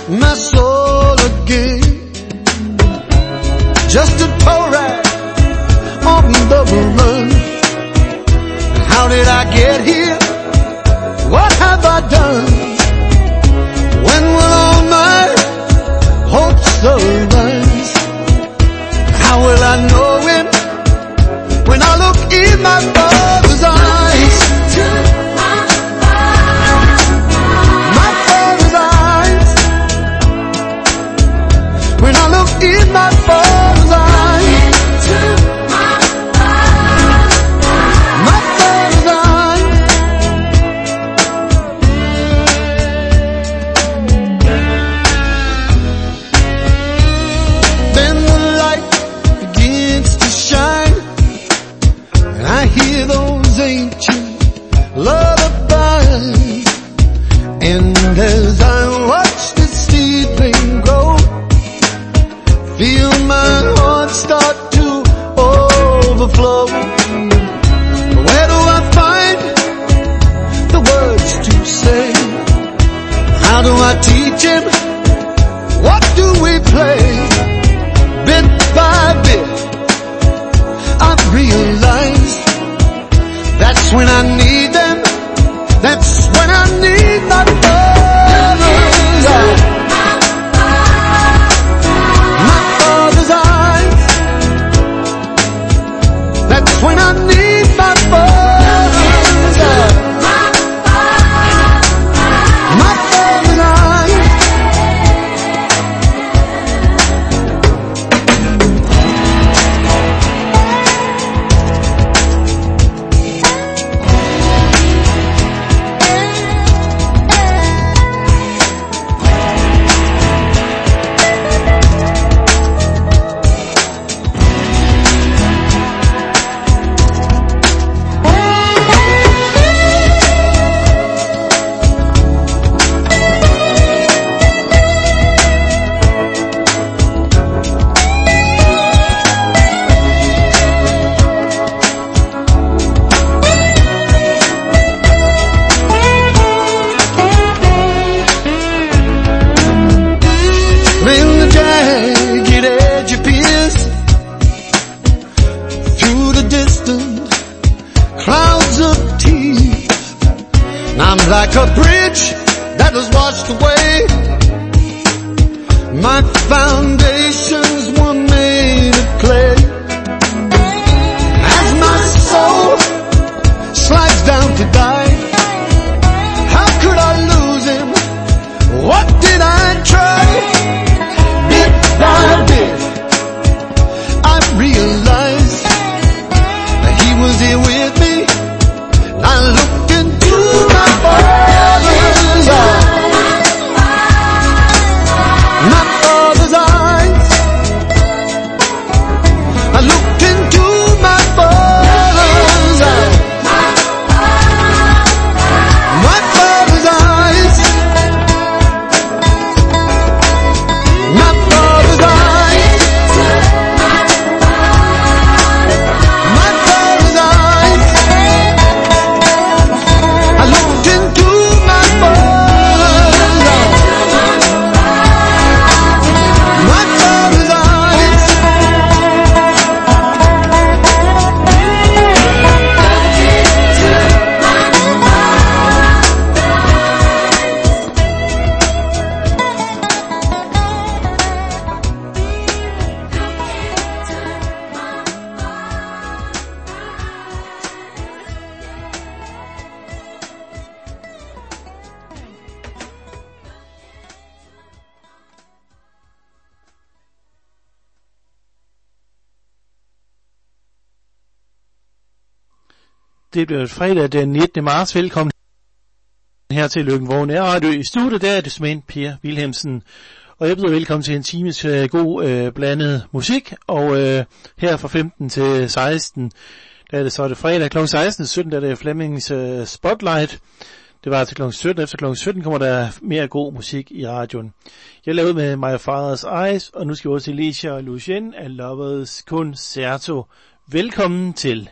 my soul again. Just a tow rag on the run. How did I get here? What have I done? When will all my hopes arise? How will I know him when I look in my Father's eyes? My Father's eyes. When I look in my Father's eyes. My Father's eyes. Then the light begins to shine, and I hear those ancient lullabies. And as I watch the seedling grow, feel my heart start to overflow. Where do I find the words to say? How do I teach him? What do we play? Bit by bit, I've realized that's when I need them. That's when I need my Father's eyes. My Father's eyes. That's when I need my Father's eyes. My Father's eyes. Like a bridge that was washed away, my foundations were made of clay. As my soul slides down to die, how could I lose him? What did I try? Bit by bit, I realized that he was here with me. I looked into my Father's eyes. My Father's eyes. I looked into my Father's eyes. My Father's eyes. My Father's eyes. My Father's eyes. I looked into my Father's eyes. My Father's eyes. Det bliver fredag den 19. marts. Velkommen her til Løkken Radio. I studiet der er det som Per Wilhelmsen. Og jeg byder velkommen til en times god blandet musik. Og her fra 15 til 16, der er det fredag kl. 16 til 17, der er det Flemmings Spotlight. Det var til kl. 17. Efter kl. 17 kommer der mere god musik i radioen. Jeg lavede med My Father's Eyes, og nu skal vi også til Alicia og Lucien af Lovers Concerto. Velkommen til.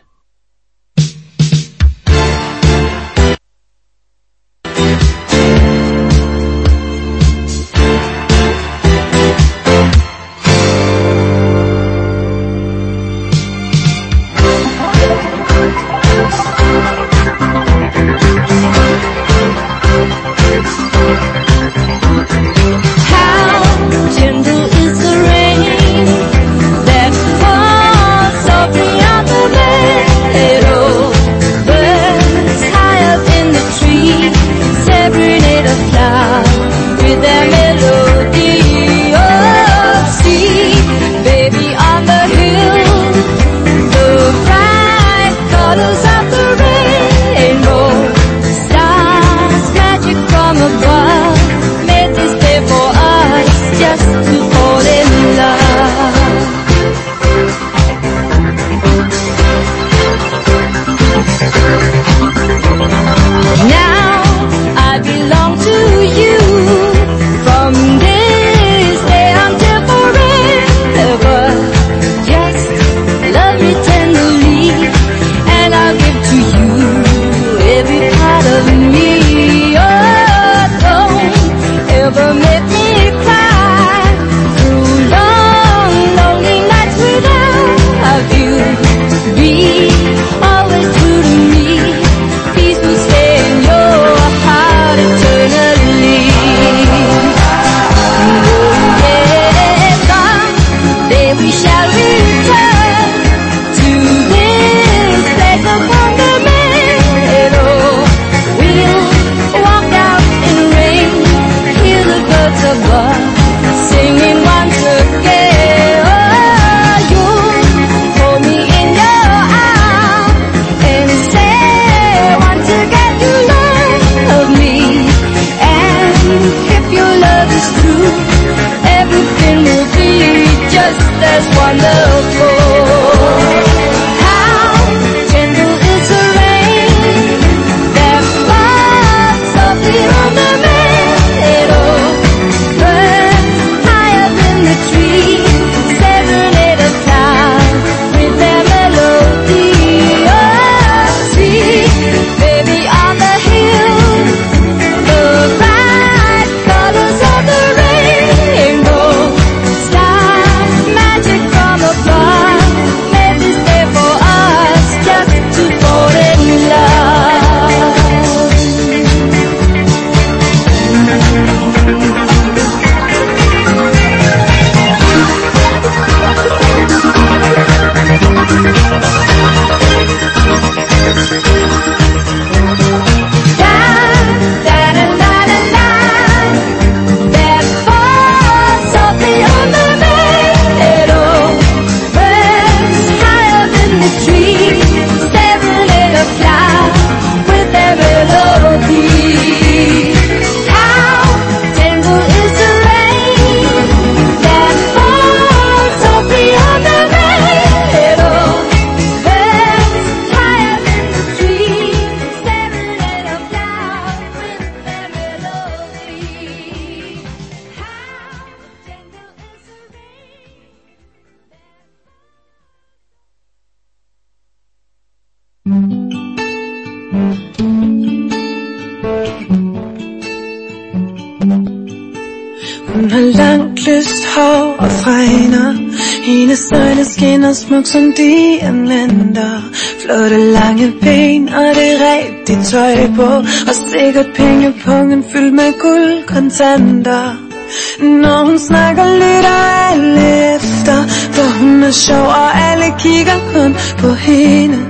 Hun har langt lyst hår og fregner. Hendes øjne skinner smukt som diamanter. Flotte lange ben og det rigtige tøj på. Og sikkert pengepungen fyldt med guldkontanter. Når hun snakker lytter alle efter, for hun er sjov og alle kigger kun på hende.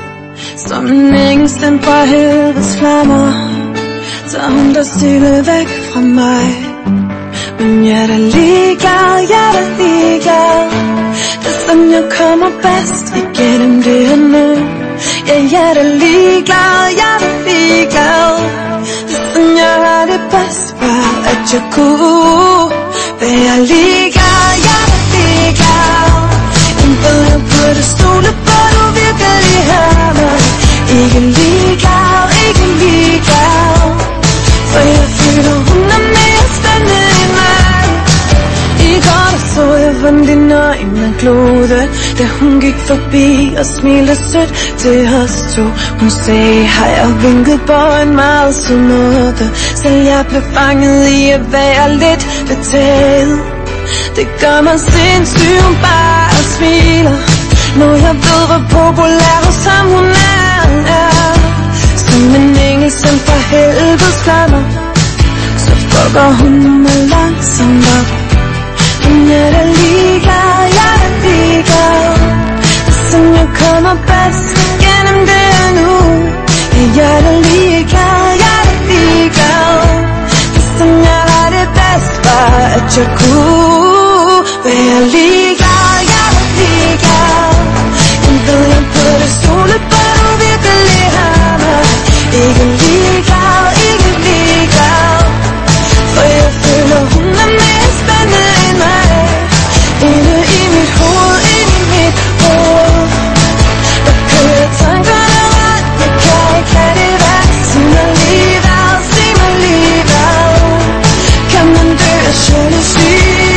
Som en engelsland fra helvedes flammer, tager hun der stille væk fra mig. Men jeg er da ligeglad, jeg er da ligeglad. Det er sådan jeg kommer bedst igennem det her nu. Ja, jeg er da ligeglad, jeg er da ligeglad. Det er sådan jeg har det bedst, bare at jeg kunne være ligeglad, jeg er da ligeglad. Jeg ved jeg burde stole på, du virkelig har mig. Ikke ligeglad, ikke ligeglad. For jeg føler hun er mere spændende end mig. I går der så jeg vandt dine øjne glode, da hun gik forbi og smilte sødt til os to. Hun sagde hej og vinkede på en meget sød måde. Selv jeg blev fanget i at være lidt betaget. Det gør mig sindssyg, hun bare smiler, når jeg ved hvor populær hos ham hun er. Som en engelsland fra helvedes flammer, så fucker hun mig langsomt op. Men jeg er da ligeglad, jeg er da ligeglad. Det er sådan jeg kommer bedst gennem det her nu. Ja, jeg er da ligeglad, jeg er da ligeglad. Det er sådan jeg har det bedst, bare at jeg kunne være ligeglad, jeg er da ligeglad. Jeg ved jeg burde stole på, du virkelig har mig. Ikke ligeglad, ikke ligeglad. For jeg føler hun er mere spændende end mig. Inde i mit hoved, inde i mit hoved, der kører tankerne rundt. Jeg kan ikke lade det være. Sig mig lige hvad, sig mig lige hvad. Kan man dø af jalousi?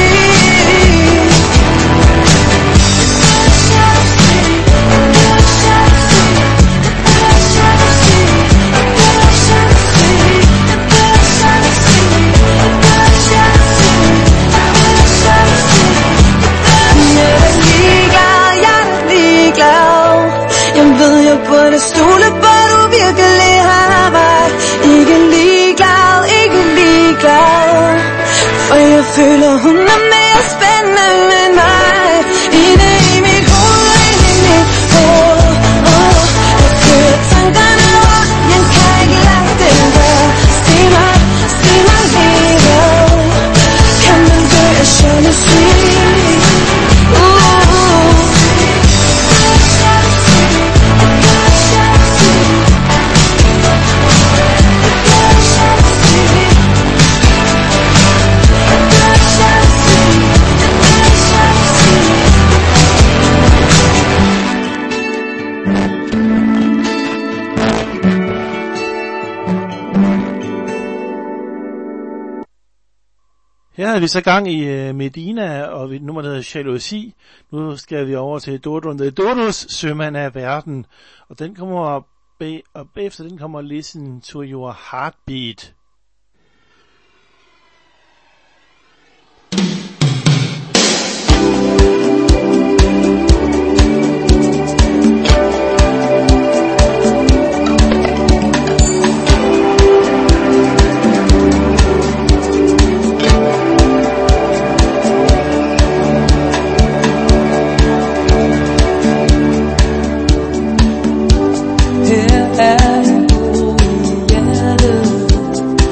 Burde stole på, du virkelig har mig. Ikke ligeglad, ikke ligeglad. For jeg føler hun er mere spændende end mig. Inde i mit hoved, inde i mit hoved, der kører tankerne rundt. Jeg kan ikke lade det være. Sig mig lige hvad. Kan man dø af jalousi? Her er vi så gang i Medina, og nummer der hedder Jalousi. Nu skal vi over til Dodon the Dodos, Sømand af verden. Og den kommer op, og efter den kommer Listen to Your Heartbeat. Here I go together.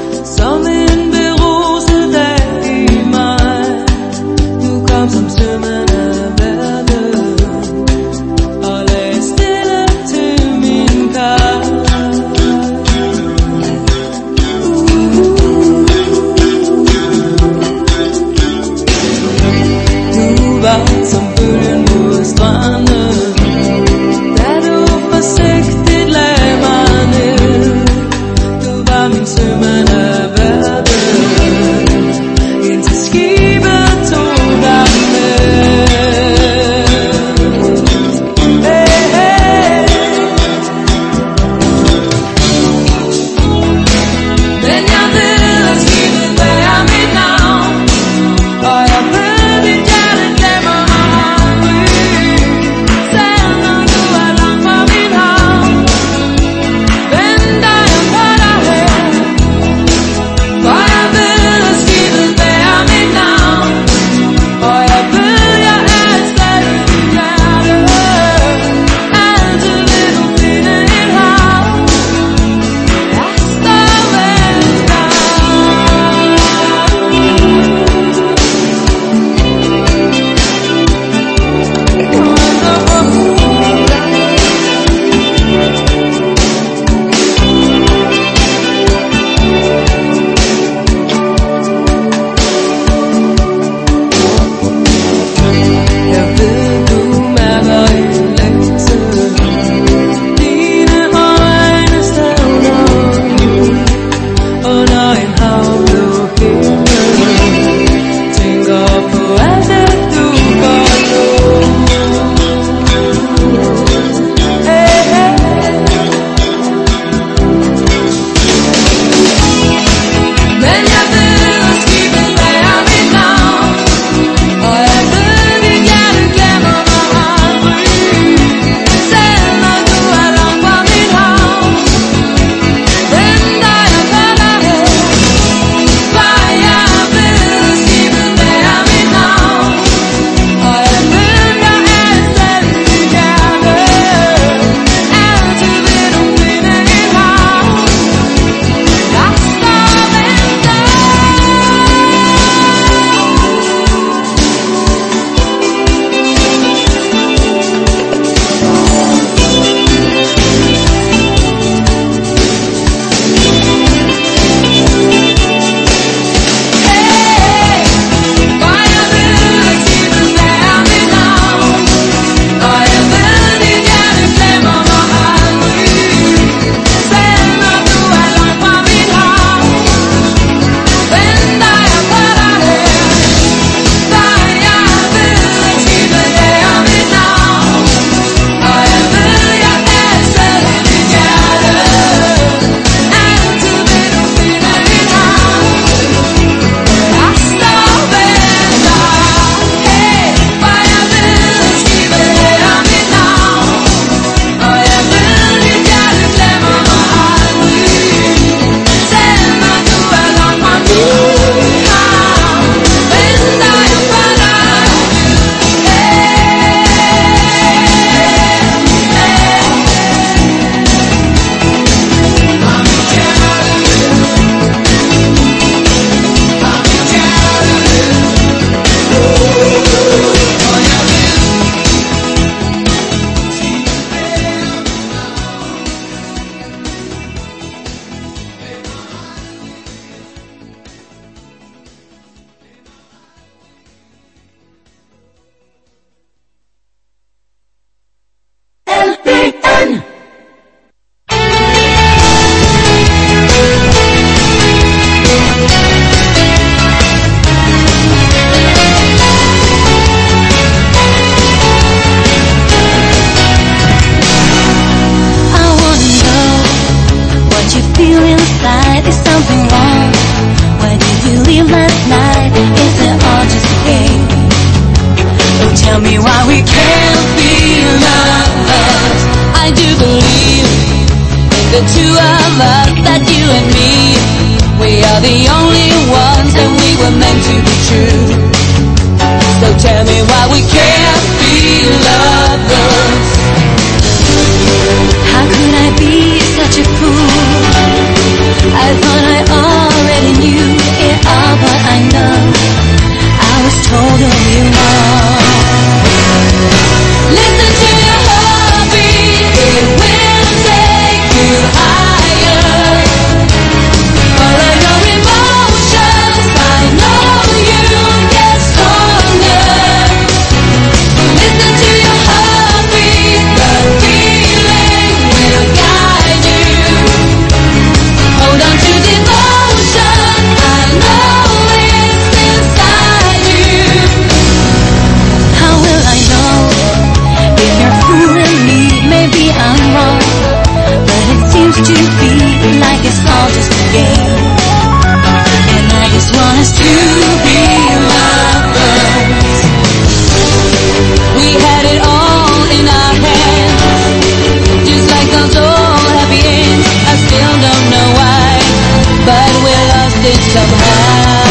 tell me why we can't be lovers. I do believe in the two of us, that you and me. We are the only ones, and we were meant to be true. So tell me why we can't be lovers. How could I be such a fool? I thought I already knew it all, but I know I was told of you all. Listen to your heartbeat, it will take you higher. Follow your emotions, I know you'll get stronger. Listen to your heartbeat, the feeling will guide you. Hold on to devotion, I know it's inside you. How will I know if you're fooling me? Maybe I'm wrong, but it seems to be like it's all just a game. And I just want us to be lovers. We had it all in our hands, just like those old happy ends. I still don't know why, but we lost it somehow.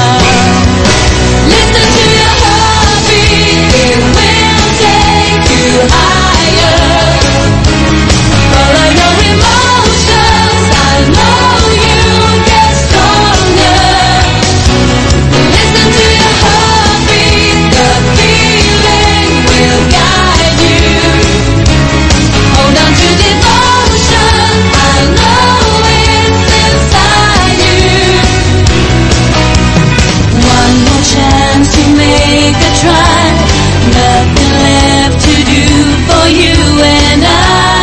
Listen to your heartbeat, it will take you higher. Follow your emotions, I know you'll get stronger. Listen to your heartbeat, the feeling will guide you. Hold on to devotion, I know it's inside you. One more chance to make a try, nothing left to do for you and I.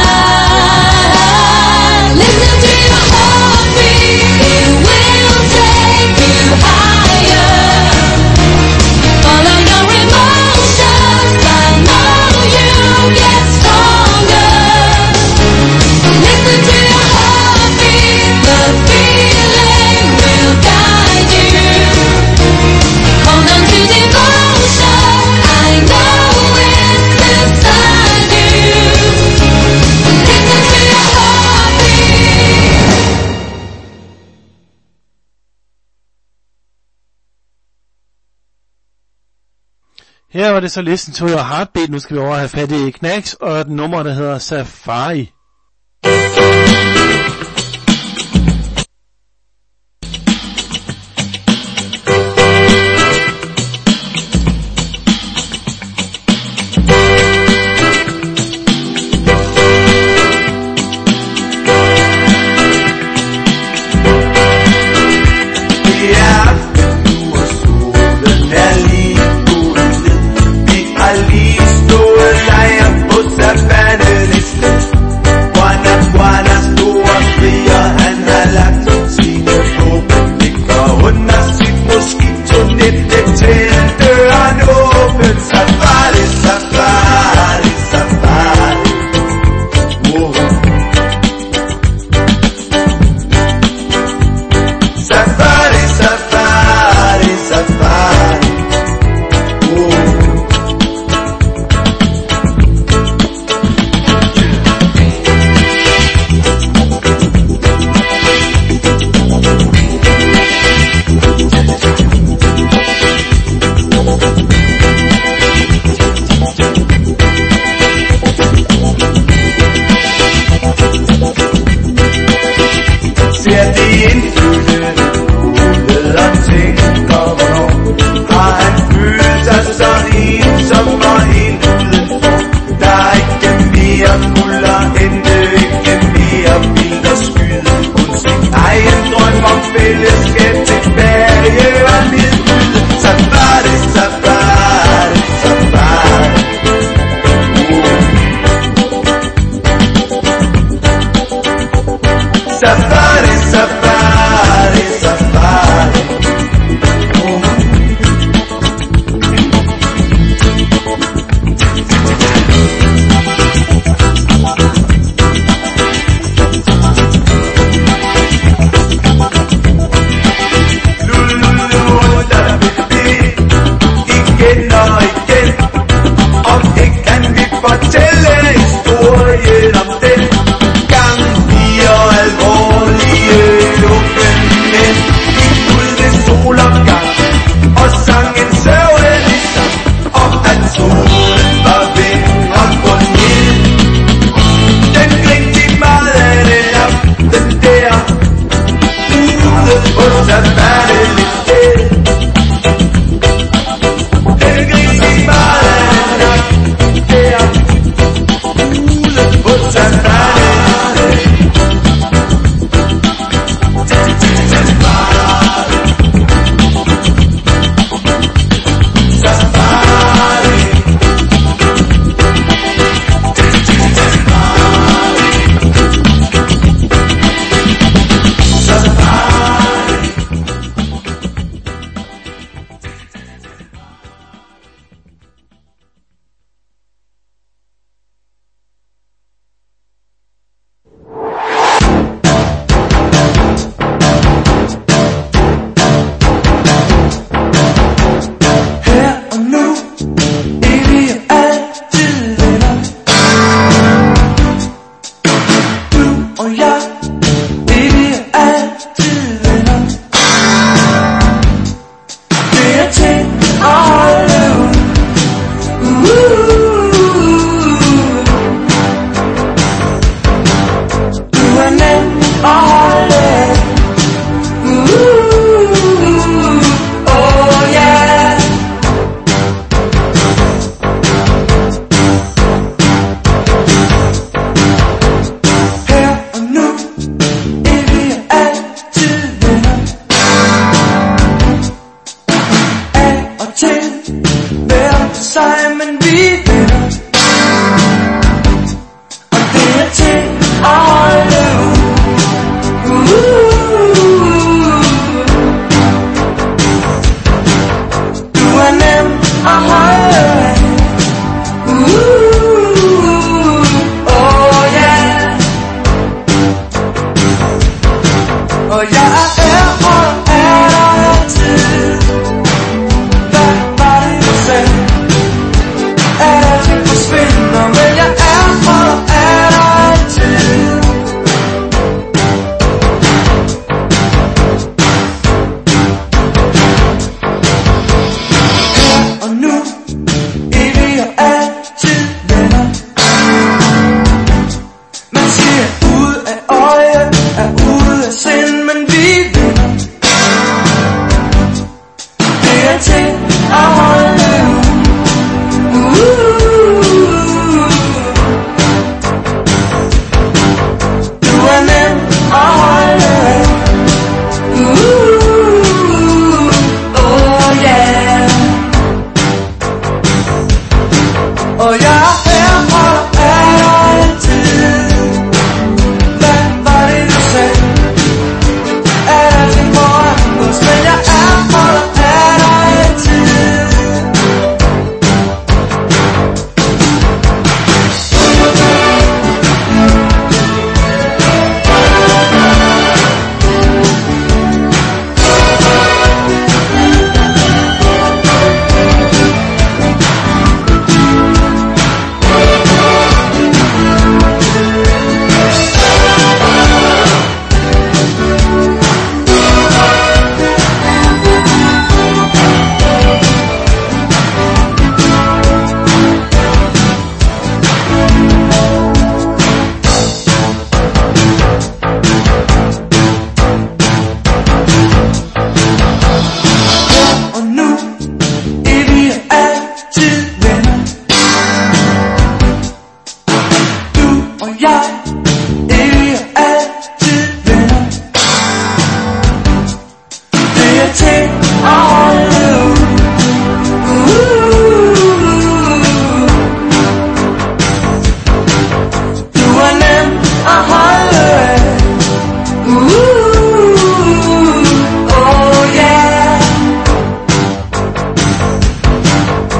Listen to your heartbeat, it will take you higher. Follow your emotions, I know you'll get stronger. Listen to your heartbeat, the feeling will guide you. Hold on to devotion, I know it's inside you. Listen to your heartbeat. Her var det så Listen to Your Heartbeat. Nu skal vi over have fat i Knacks og et nummer, der hedder Safari. Ali står jeg på savannen et sted.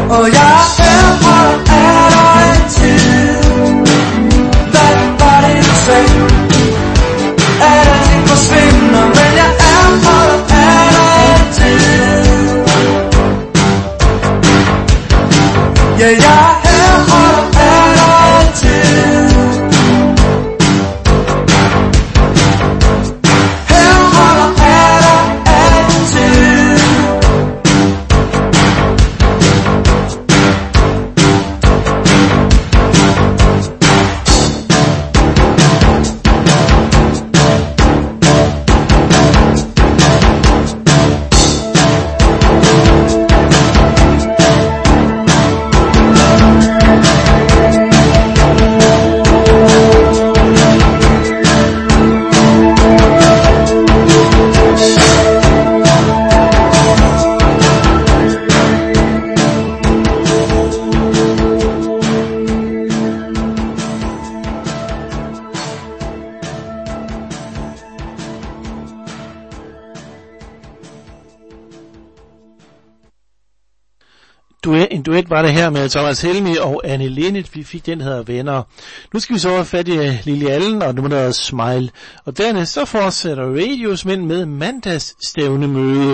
Og jeg holder af dig altid. Hvad var det du sagde? At alting forsvinder, men jeg holder af dig altid. Ja, jeg holder af dig altid. En duet var det her med Thomas Helmig og Anne Linnet. Vi fik den, der hedder Venner. Nu skal vi så have fat i Lily Allen, og nu er der Smile. Og dernæst så fortsætter Radiosmænd med mandagsstævnemøde.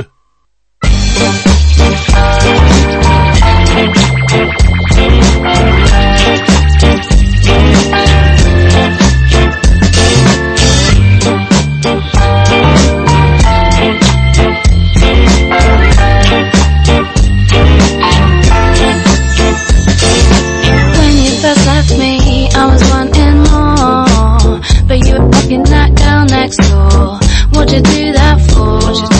I was wanting more, but you were fucking that girl next door. What'd you do that for?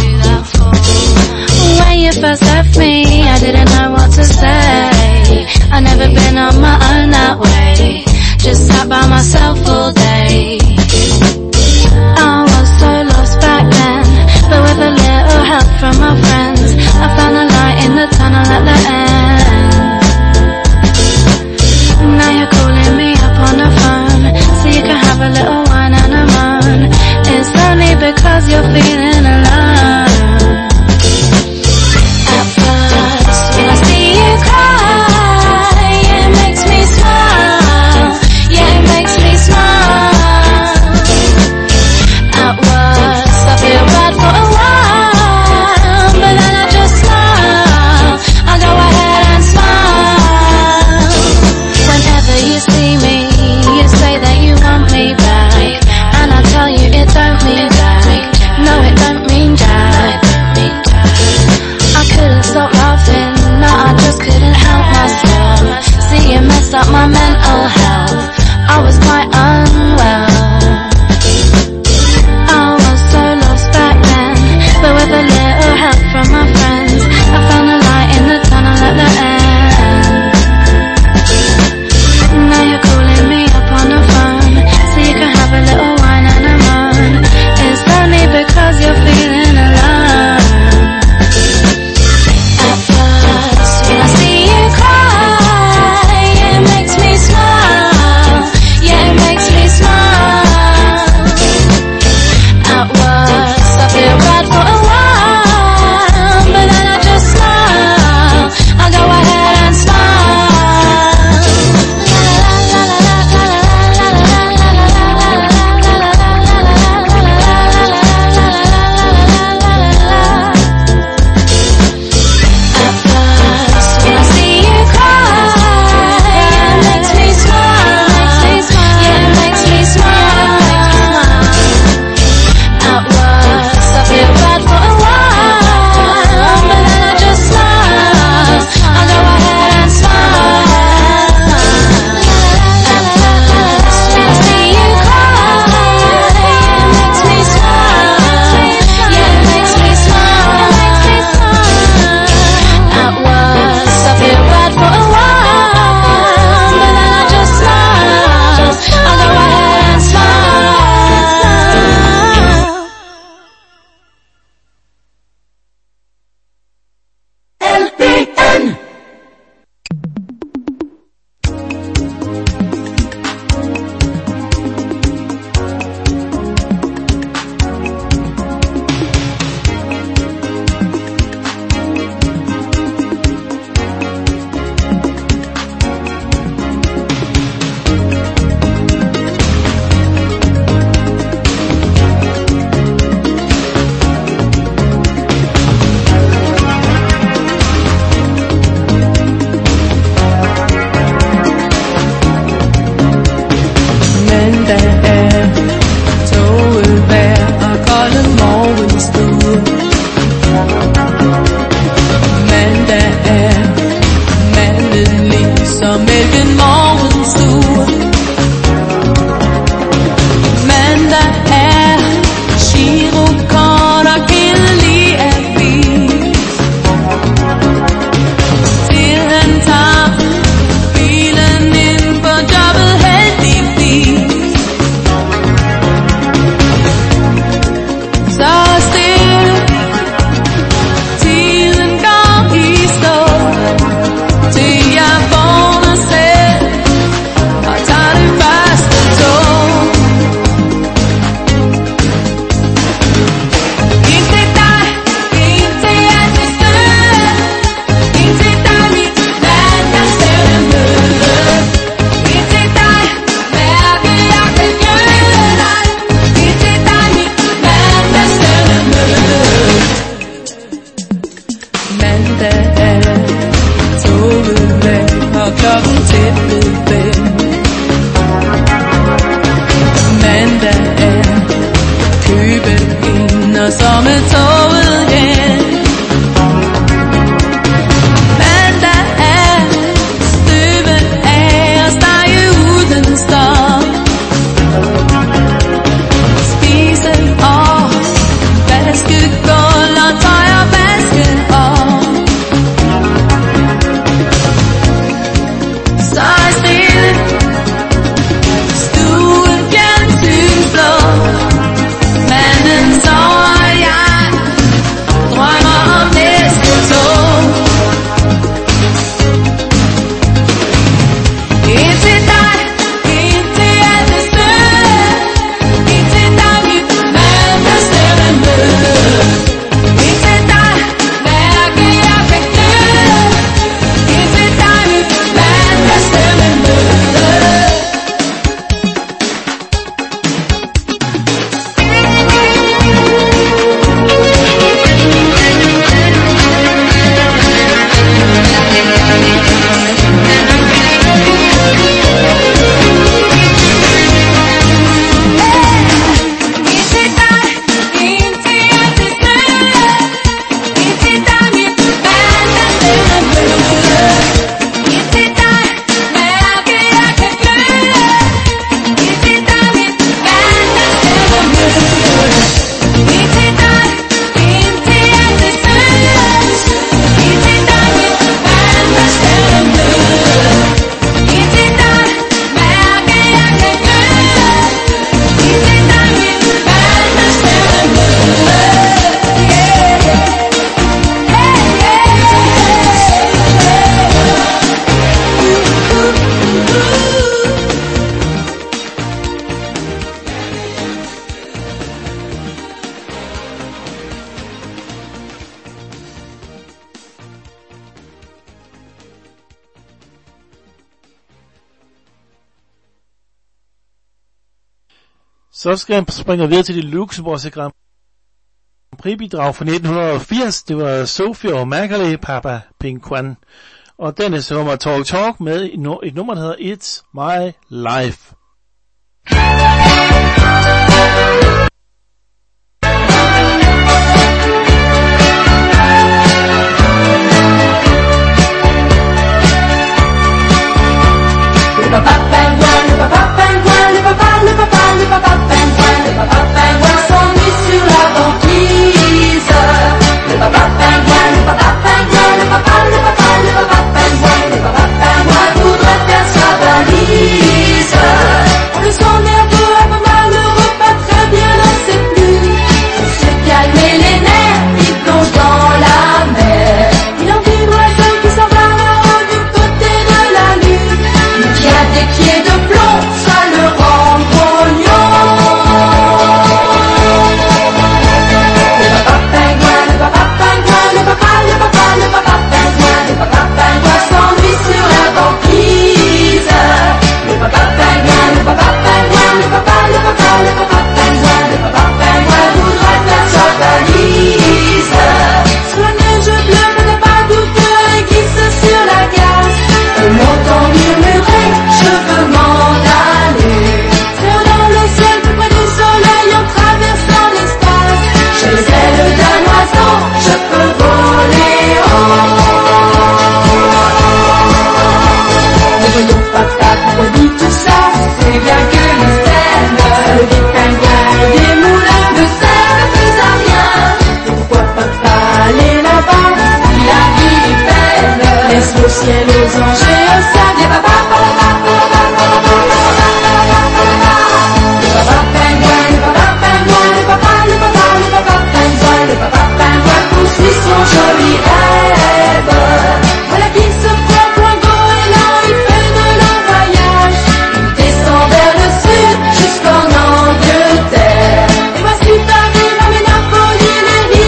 When you first left me, I didn't know what to say. I never been on my own that way, just sat by myself all day. I was so lost back then, but with a little help from my friends, I found a light in the tunnel at the end. Now you're calling me up on the phone, so you can have a little wine and a moan. It's only because you're feeling alone. At first mandag toget væk, og klokken tippede 5. Mandag er købe ind, og så med toget igen. Mandag er støve af og stege uden stop. Spise og vaske gulv og tøj og vaske op. Så er stille stuen fjernsynsblå. Manden sover, jeg drømmer om næste tog. En til dig, en til alt det søde. En til dig, mit mandagsstemme. En til dig, mærke jeg kan gløde. En til dig, mit mandagsstemme. Så skal jeg springe videre til det Luxembourgske Grand Prix-bidrag fra 1980. Det var Sophie og Macaulay, Papa Pinguin. Og denne nummer Talk Talk med et nummer, der hedder It's My Life.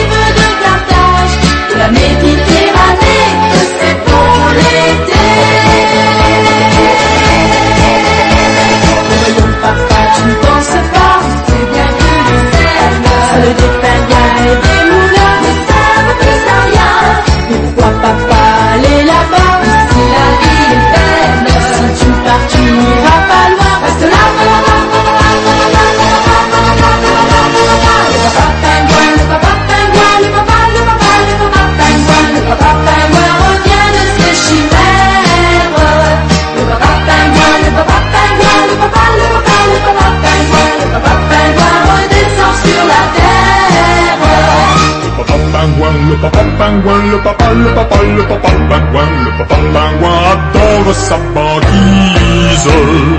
Méditerranée, que c'est pour l'été. adoro essa baliza.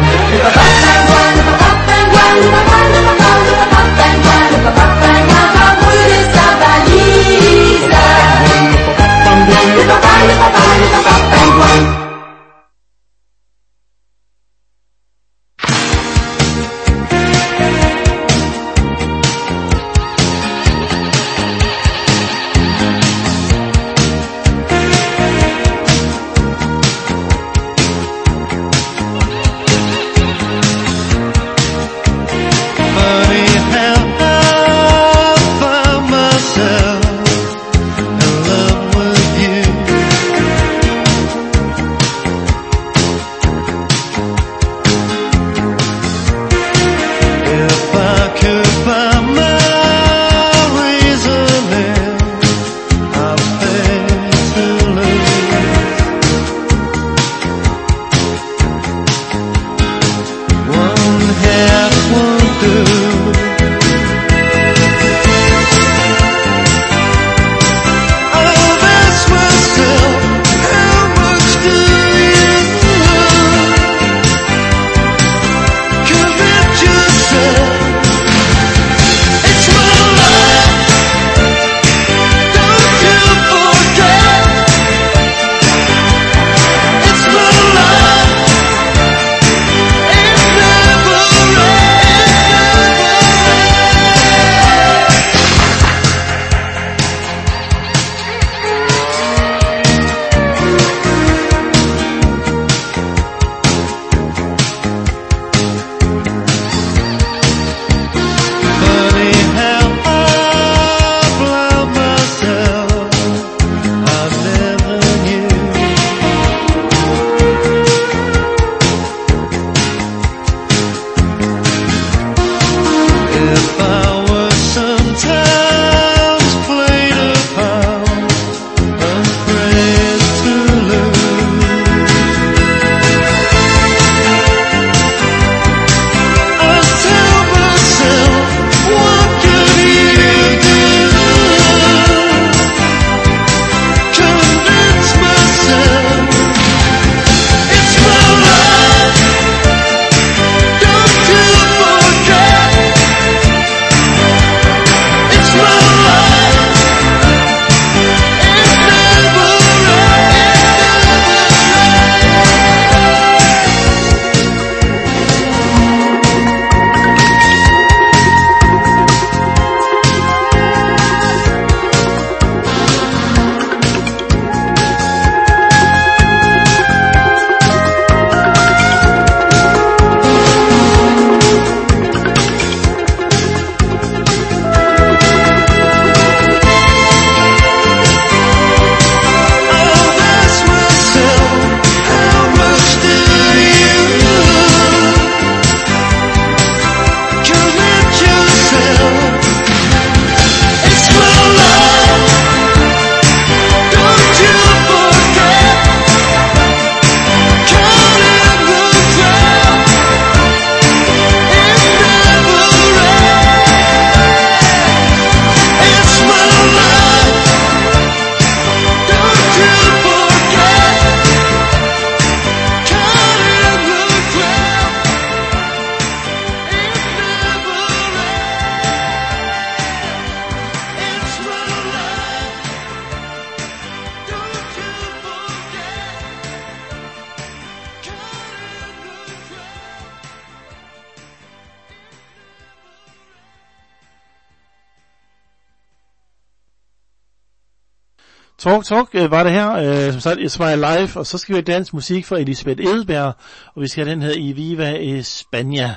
Talk var det her, som sagt, It's My Life, og så skal vi danse musik fra Elisabeth Edelberg, og vi skal have den her i Viva España.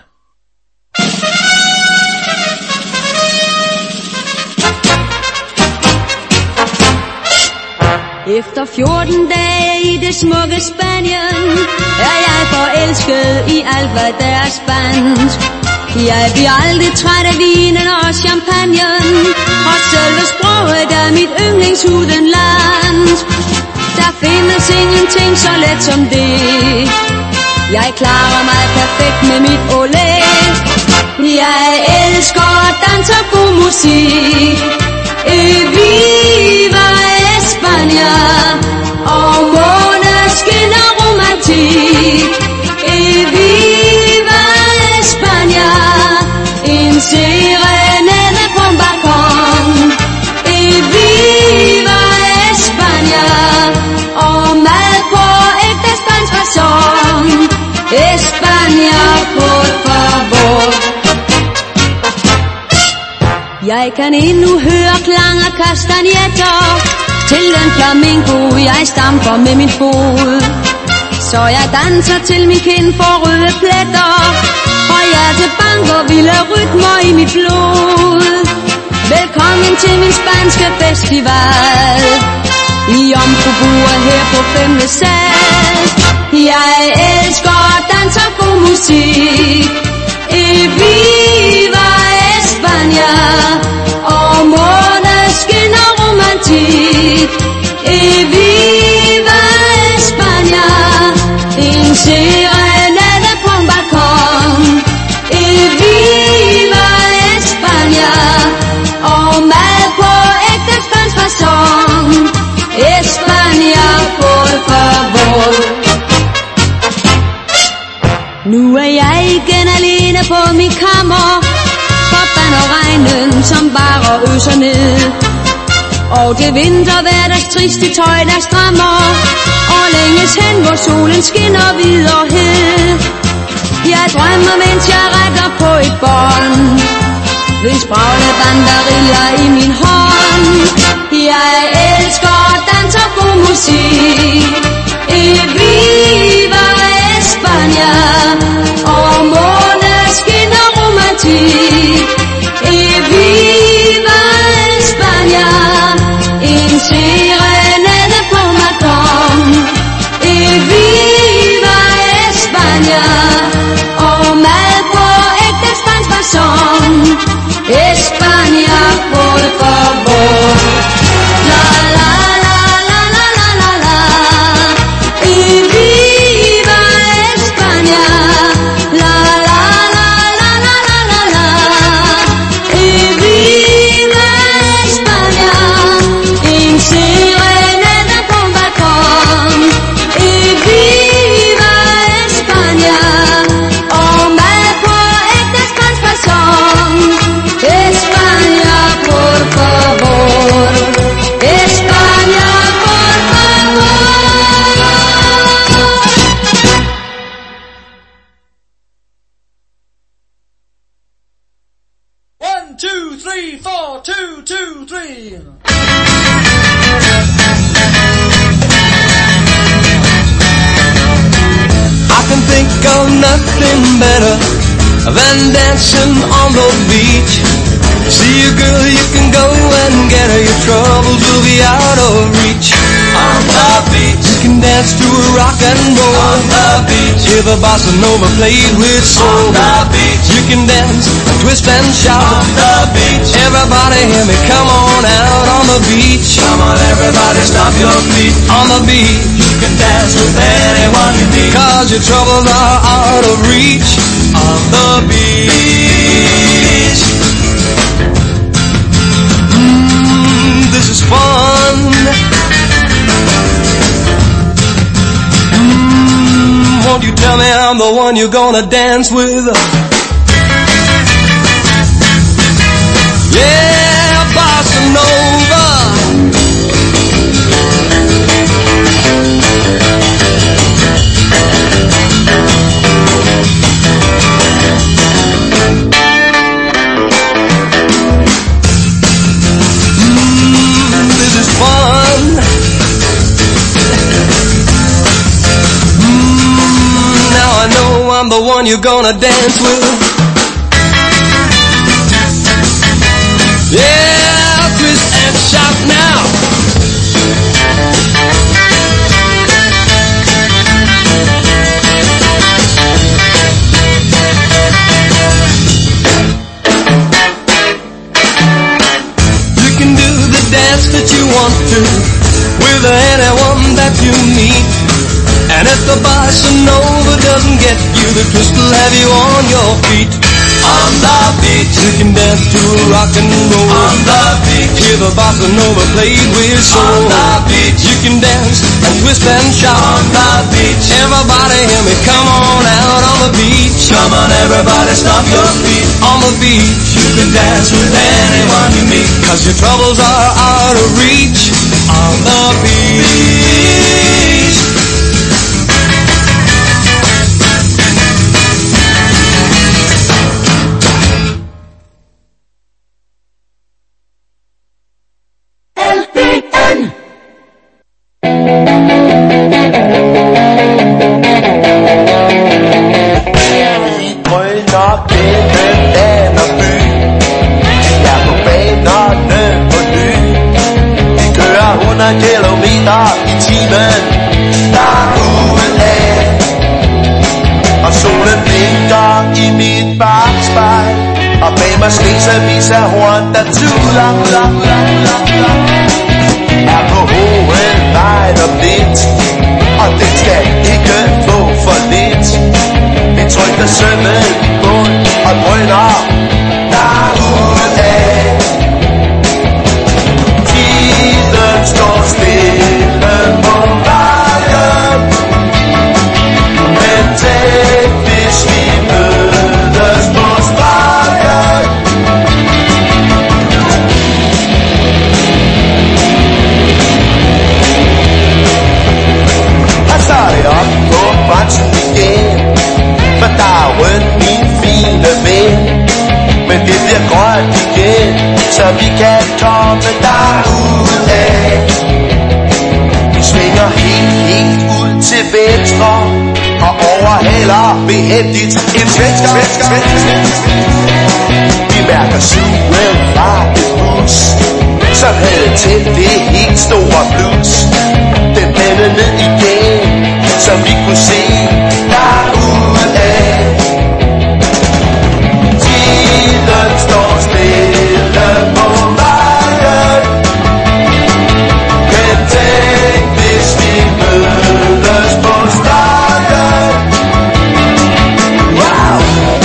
Efter 14 dage i det smukke Spanien, er jeg forelsket i alt, hvad der er spansk. Jeg bliver aldrig træt af vinen og champagnen, og selve sproget er mit yndlingsudenland. Der findes ingenting så let som det. Jeg klarer mig perfekt med mit olé. Jeg elsker at danse god musik. Viva España og måneskin og romantik. Viva España, en serenade på en balkon. Viva España, og mad på ægte spansk facon. España, por favor. Jeg kan endnu høre klang af kastanjetter til den flamenco, jeg stamper med min fod. Så jeg danser til min kind får røde pletter, og hjertet banker vilde rytmer i mit blod. Velkommen til min spanske festival, i Omfrubuer her på 5. sal. Jeg elsker dans og god musik. Viva España, og måneskin og romantik. Viva España, en serenade på en balkon. Viva España, og mad på ægte spansk facon. España, por favor. Nu er jeg igen alene på min kammer, for regnen som bare øser ned. Og det vinterhverdags triste tøj der strammer, og længes hen hvor solen skinner hvid og hed. Jeg drømmer mens jeg rækker på et bånd, ved spraglende banderiller i min hånd. Jeg elsker dans og god musik. Viva España, og måneskin og romantik. Viva España, en serenade på balkon. Viva España, og mad på ægte spansk facon. España, por favor. La la la la la la la la. Viva España. La la la la la la la la. Viva España. En serenade på balkon. Viva España, og mad på ægte spansk facon. España, por favor. España, por favor. 1, 2, 3, 4, 2, 2, 3. I can think of nothing better than dancing on the beach. See a girl, you can go and get her. Your troubles will be out of reach. On the beach, you can dance to a rock and roll. On the beach, hear the bossa nova played with soul. On the beach, you can dance, twist and shout. On the beach, everybody hear me, come on out on the beach. Come on, everybody, stop your feet. On the beach, you can dance with anyone you need, 'cause your troubles are out of reach. On the beach, this is fun. Won't you tell me I'm the one you're gonna dance with? Yeah, bossa nova. This is fun. Now I know I'm the one you're gonna dance with. Yeah, twist and shout now. You can do the dance that you want to with anyone that you meet. And if the bossa nova doesn't get you, the twist will have you on your feet. On the beach, You can dance to rock and roll on the beach. Hear the bossa nova played with soul on the beach. You can dance and twist and shout on the beach. Everybody hear me, come on out on the beach. Come on everybody, stomp your feet on the beach. You can dance with anyone you meet, 'cause your troubles are out of reach on the beach. Kilometer i timen derudad, og solen blinker i mit bagspejl, og bag mig snesevis af horn, der tuder. Er på hovedvejen om lidt, og den skal ikke få for lidt. Vi trykker sømmen i bund og drøner derudad. Tiden står stille på vejen, men tænk hvis vi mødes på stregen. Og så er det op på bremsen igen, for der er rødt min fine ven. Men det bliver grønt igen, så vi kan komme derudad. Vi svinger helt ud til venstre, og overhaler behændigt en svensker. Vi mærker sugen fra et bus, som havde til det helt store plus. Den vendte ned igen, så vi kunne se derudad. Tiden står stille på vejen, men tænk hvis vi mødes på stregen. Wow!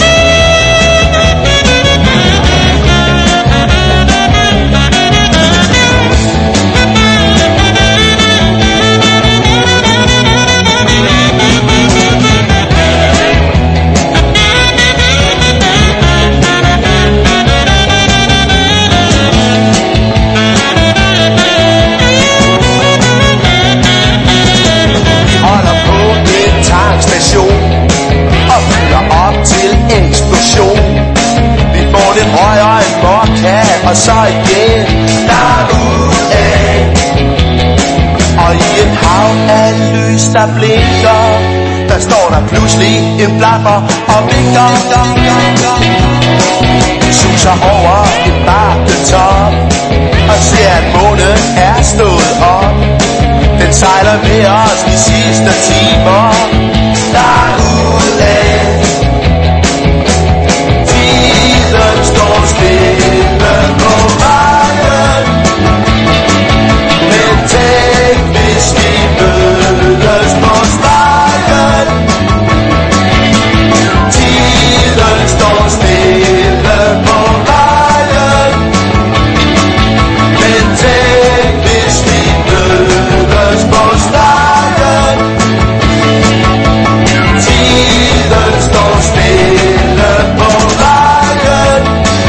Og fylder op til eksplosion. Vi får lidt højere end vodka, og så igen derudad. Og i et hav af lys der blinker, der står der pludselig en blaffer og vinker. Vi suser over en bakketop og ser at månen er stået op. Den sejler med os de sidste timer derudad. Tiden står stille på vejen, men tænk hvis vi mødes på stregen. Tiden står stille på vejen, men tænk hvis vi mødes på stregen. Tiden står stille på vejen,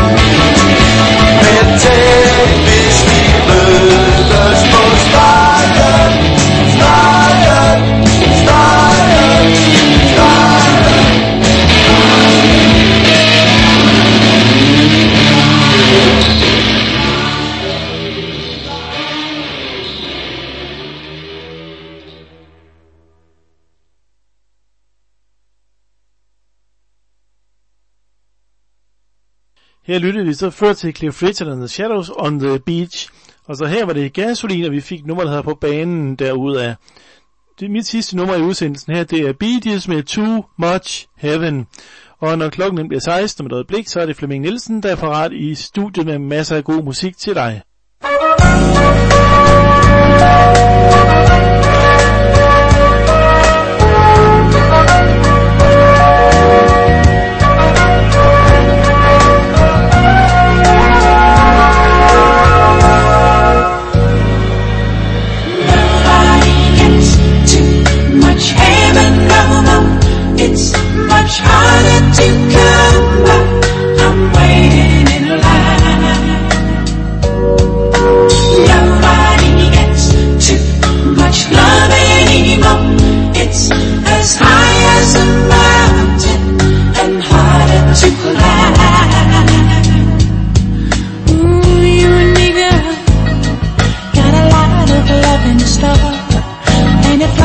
men tænk hvis vi mødes på stregen. Stregen, stregen, stregen. Her lyttede vi så før til Cliff Richard and the Shadows on the Beach. Og så her var det Gasolin, og vi fik nummer, der hedder På banen derudaf. Det mit sidste nummer i udsendelsen her, det er Bee Gees med Too Much Heaven. Og når klokken bliver 16 om et øjeblik, så er det Flemming Nielsen, der er parat i studiet med masser af god musik til dig.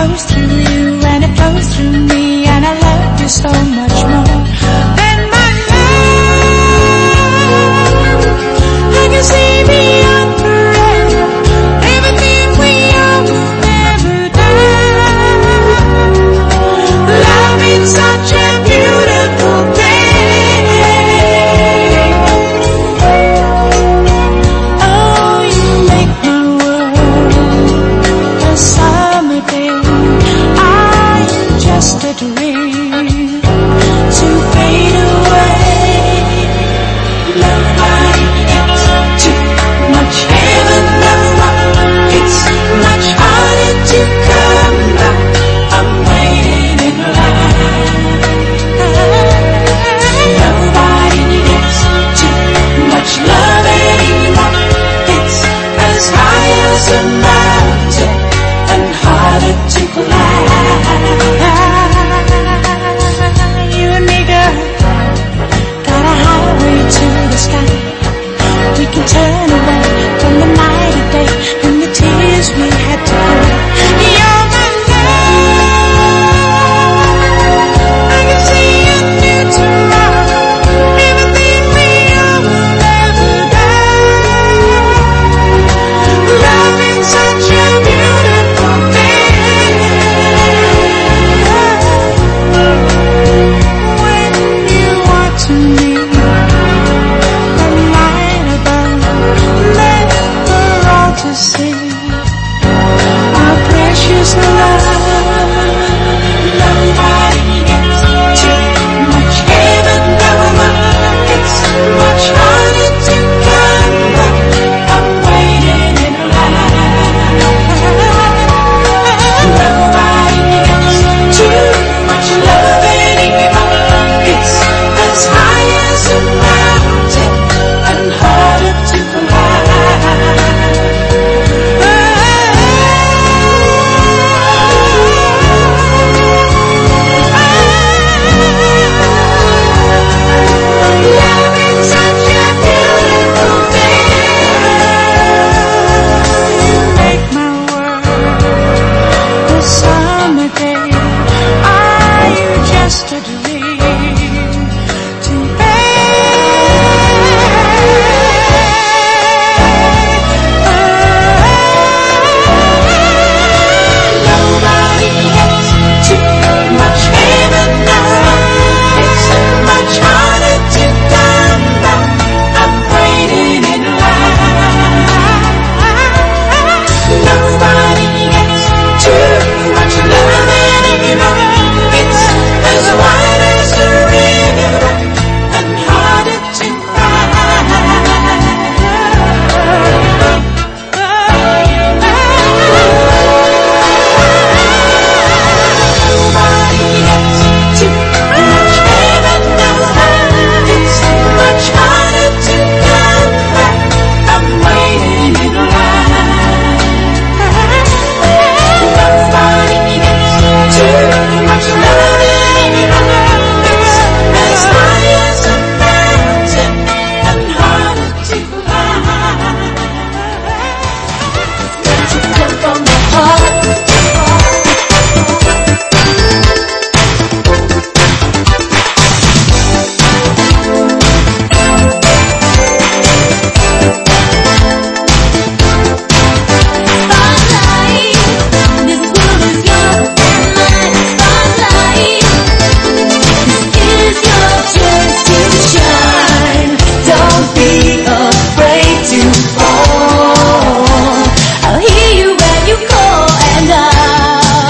flows through you and it flows through me, and I love you so much more.